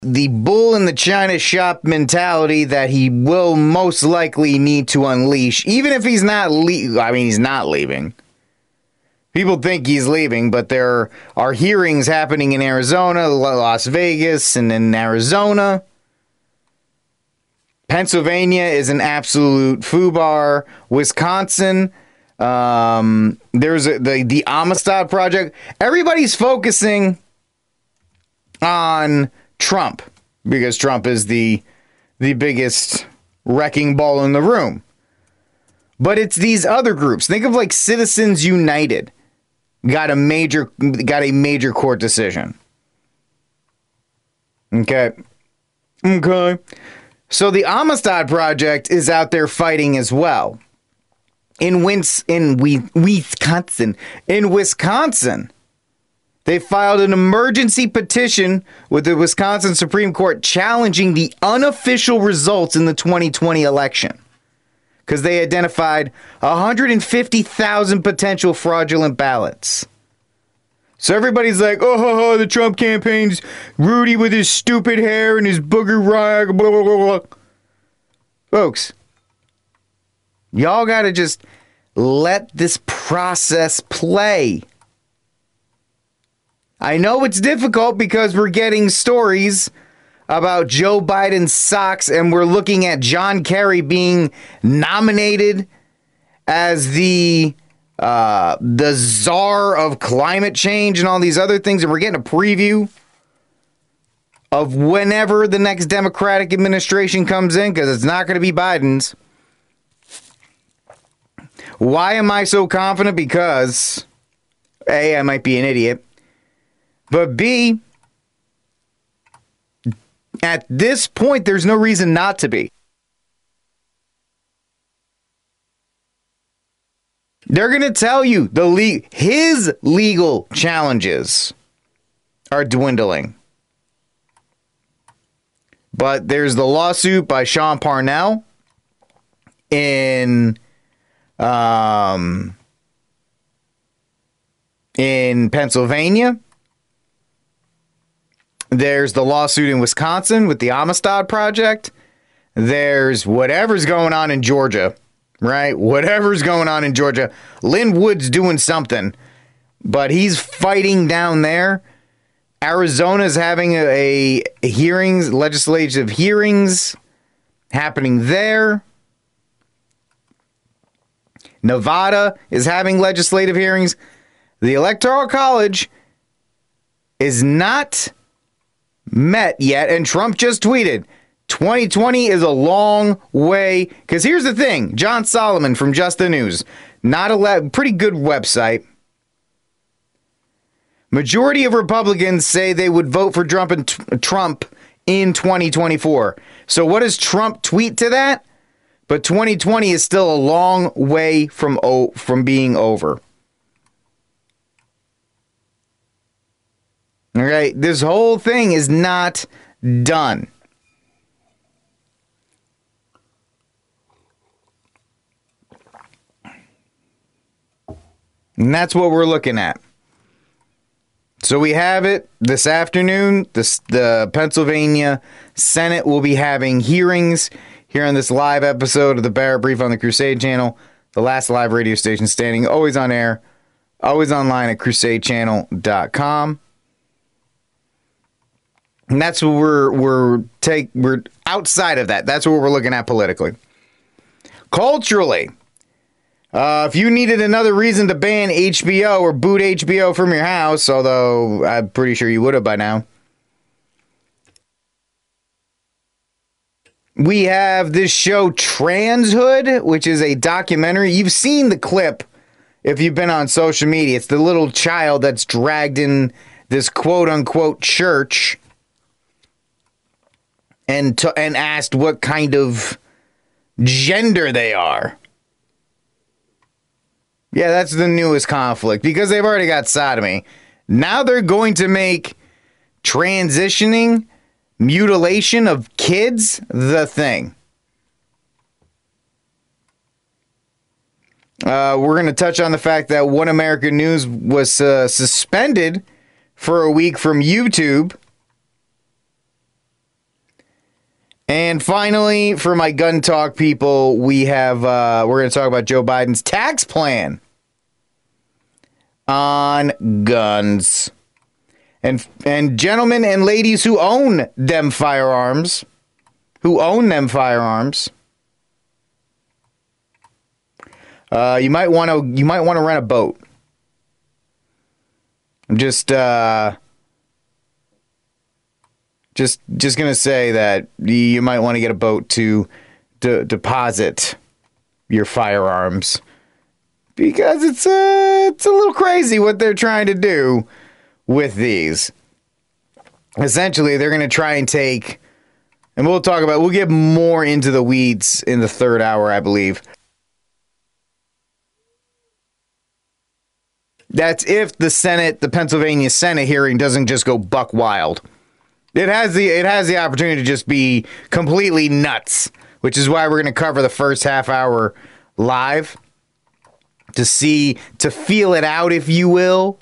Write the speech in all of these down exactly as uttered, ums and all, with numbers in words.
the bull in the China shop mentality that he will most likely need to unleash, even if he's not le- I mean, he's not leaving. People think he's leaving, but there are hearings happening in Arizona, Las Vegas, and in Arizona. Pennsylvania is an absolute foobar. Wisconsin, um, there's a, the, the Amistad Project. Everybody's focusing on Trump because Trump is the the biggest wrecking ball in the room. But it's these other groups. Think of like Citizens United. Got a major got a major court decision. Okay. Okay. So the Amistad Project is out there fighting as well. In Wins in Wisconsin. In Wisconsin, they filed an emergency petition with the Wisconsin Supreme Court challenging the unofficial results in the twenty twenty election. Because they identified one hundred fifty thousand potential fraudulent ballots. So everybody's like, oh, the Trump campaign's Rudy with his stupid hair and his booger rag, blah, blah, blah, blah. Folks, y'all got to just let this process play. I know it's difficult because we're getting stories about Joe Biden's socks, and we're looking at John Kerry being nominated as the uh, the czar of climate change and all these other things, and we're getting a preview of whenever the next Democratic administration comes in, because it's not going to be Biden's. Why am I so confident? Because A, I might be an idiot, but B, at this point, there's no reason not to be. They're going to tell you the le- his legal challenges are dwindling. But there's the lawsuit by Sean Parnell in um, in Pennsylvania. There's the lawsuit in Wisconsin with the Amistad Project. There's whatever's going on in Georgia, right? Whatever's going on in Georgia. Lynn Wood's doing something, but he's fighting down there. Arizona's having a, a hearings, legislative hearings happening there. Nevada is having legislative hearings. The Electoral College is not met yet, and Trump just tweeted twenty twenty is a long way, because here's the thing. John Solomon from Just the News, not a le- pretty good website. Majority of Republicans say they would vote for Trump and t- Trump in twenty twenty-four. So what does Trump tweet to that? But twenty twenty is still a long way from o- from being over. All right, this whole thing is not done. And that's what we're looking at. So we have it this afternoon. This, the Pennsylvania Senate will be having hearings here on this live episode of the Barrett Brief on the Crusade Channel, the last live radio station standing, always on air, always online at crusade channel dot com. And that's what we're we're take we're outside of that. That's what we're looking at politically. Culturally, uh, if you needed another reason to ban H B O or boot H B O from your house, although I'm pretty sure you would have by now, we have this show Transhood, which is a documentary. You've seen the clip if you've been on social media. It's the little child that's dragged in this quote-unquote church and to, and asked what kind of gender they are. Yeah, that's the newest conflict, because they've already got sodomy. Now they're going to make transitioning, mutilation of kids, the thing. Uh, we're going to touch on the fact that One American News was uh, suspended for a week from YouTube And finally, for my gun talk people, we have uh, we're going to talk about Joe Biden's tax plan on guns. And and gentlemen and ladies who own them firearms, who own them firearms, uh, you might want to you might want to rent a boat. I'm just uh, just just gonna say that you might want to get a boat to de- deposit your firearms, because it's uh, it's a little crazy what they're trying to do with these. Essentially, they're gonna try and take, and we'll talk about, we'll get more into the weeds in the third hour, I believe. That's if the Senate, the Pennsylvania Senate hearing doesn't just go buck wild. It has the it has the opportunity to just be completely nuts, which is why we're going to cover the first half hour live to see, to feel it out, if you will.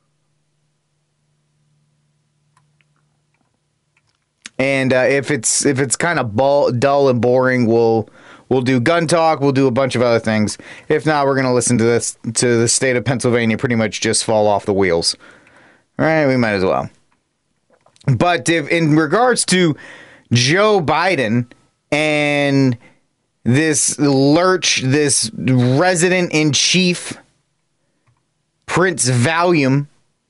And uh, if it's if it's kind of dull and boring, we'll we'll do gun talk. We'll do a bunch of other things. If not, we're gonna listen to this to the state of Pennsylvania pretty much just fall off the wheels. All right, we might as well. But if, in regards to Joe Biden and this lurch, this resident in chief, Prince Valium,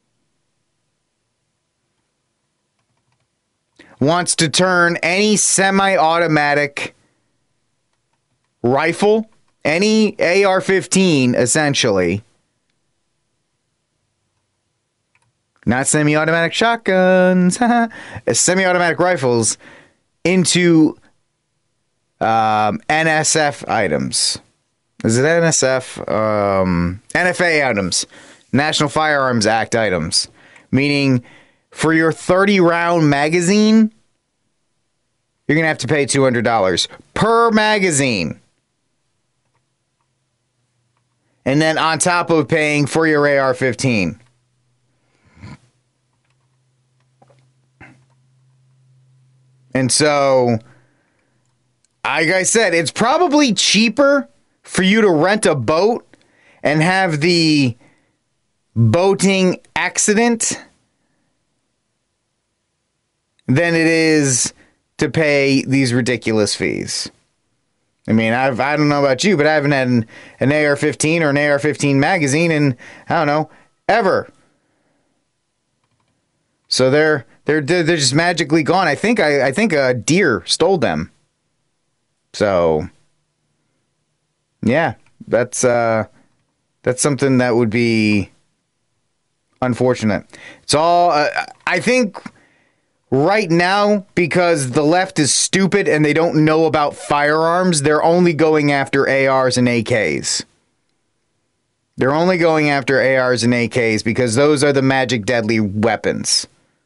wants to turn any semi-automatic rifle, any A R fifteen, essentially, not semi-automatic shotguns, semi-automatic rifles, into um, N S F items. Is it N S F? Um, N F A items. National Firearms Act items. Meaning, for your thirty round magazine, you're going to have to pay two hundred dollars per magazine. And then on top of paying for your A R fifteen. And so, like I said, it's probably cheaper for you to rent a boat and have the boating accident than it is to pay these ridiculous fees. I mean, I've, I don't know about you, but I haven't had an, an A R fifteen or an A R fifteen magazine in, I don't know, ever. So they're they're they're just magically gone. I think I, I think a deer stole them. So yeah, that's uh that's something that would be unfortunate. It's all uh, I think right now, because the left is stupid and they don't know about firearms, they're only going after A Rs and A Ks. They're only going after A Rs and A Ks because those are the magic deadly weapons.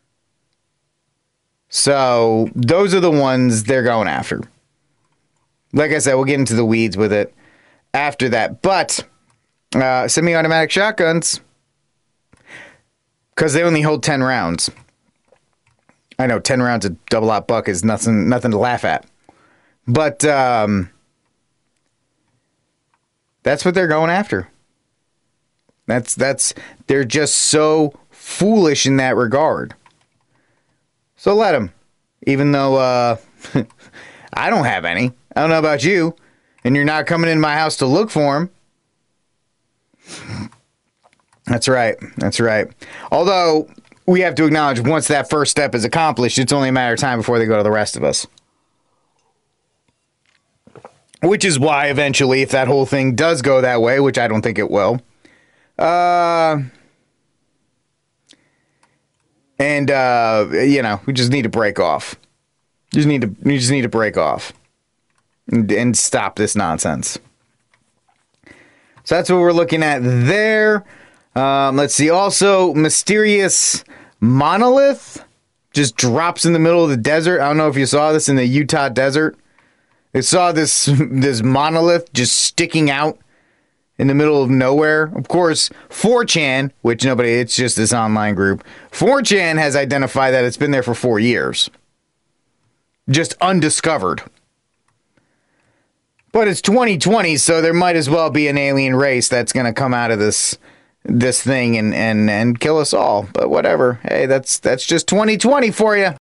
So those are the ones they're going after. Like I said, we'll get into the weeds with it after that. But uh, semi-automatic shotguns, because they only hold ten rounds. I know ten rounds of double-aught buck is nothing, nothing to laugh at. But um, that's what they're going after. That's that's they're just so foolish in that regard. So let them. Even though uh, I don't have any. I don't know about you. And you're not coming in my house to look for them. That's right. That's right. Although we have to acknowledge, once that first step is accomplished, it's only a matter of time before they go to the rest of us. Which is why eventually, if that whole thing does go that way, which I don't think it will, uh, and uh, you know, we just need to break off. Just need to, we just need to break off and, and stop this nonsense. So that's what we're looking at there. Um, let's see. Also, mysterious monolith just drops in the middle of the desert. I don't know if you saw this in the Utah desert. They saw this this monolith just sticking out in the middle of nowhere. Of course, four chan, which nobody, it's just this online group. four chan has identified that it's been there for four years. just undiscovered. But it's twenty twenty, so there might as well be an alien race that's going to come out of this this thing and, and, and kill us all. But whatever. Hey, that's that's just twenty twenty for you.